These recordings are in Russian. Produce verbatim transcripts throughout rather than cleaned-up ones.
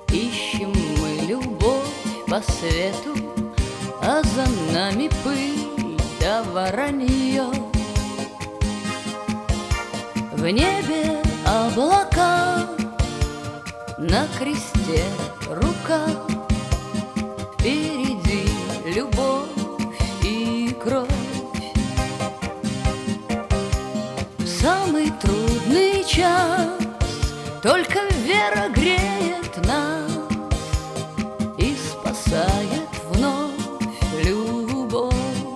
Ищем мы любовь по свету, а за нами пыль да воронье. В небе облака, на кресте рука, впереди любовь и кровь. В самый трудный час только вера греет нас и спасает вновь любовь.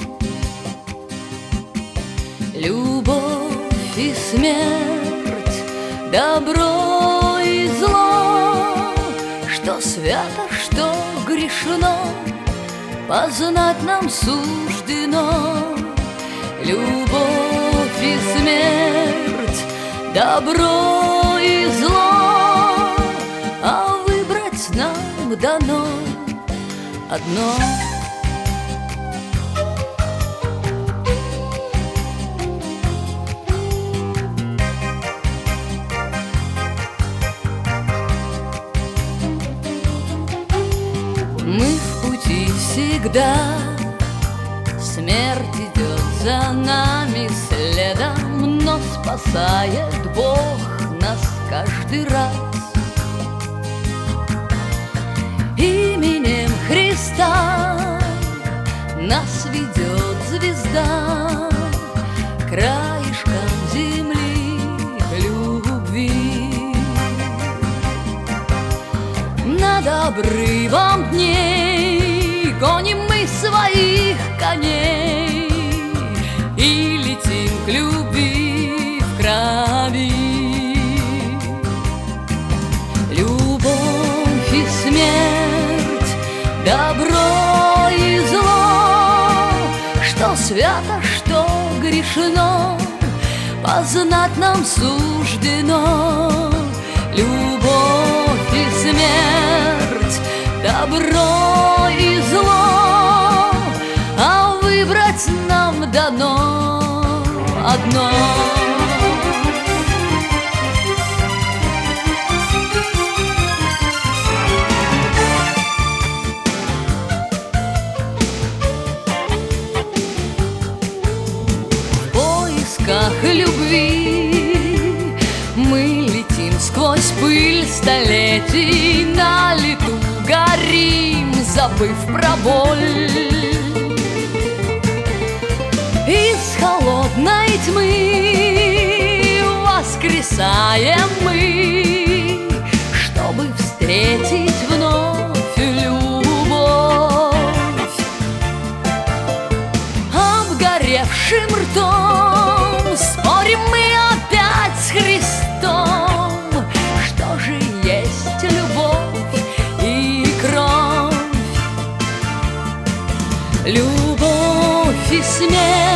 Любовь и смерть, добро и зло, что свято, что грешно, познать нам суждено. Любовь и смерть, добро и зло, а выбрать нам дано одно. Мы в пути всегда, смерть идет за нами следом, но спасает Бог нас каждый раз. Именем Христа нас ведет звезда краешком земли к любви. Над обрывом дней гоним мы своих коней и летим к любви в крови. Любовь и смерть, добро и зло, что свято, что грешно, познать нам суждено. Любовь и смерть, добро и зло, а выбрать нам дано одно. В поисках любви мы летим сквозь пыль столетий, на лету горим, забыв про боль. Из холодной тьмы воскресаем мы, чтобы встретить вновь любовь. Обгоревшим ртом спорим мы опять с Христом, что же есть любовь и кровь. Любовь и смерть,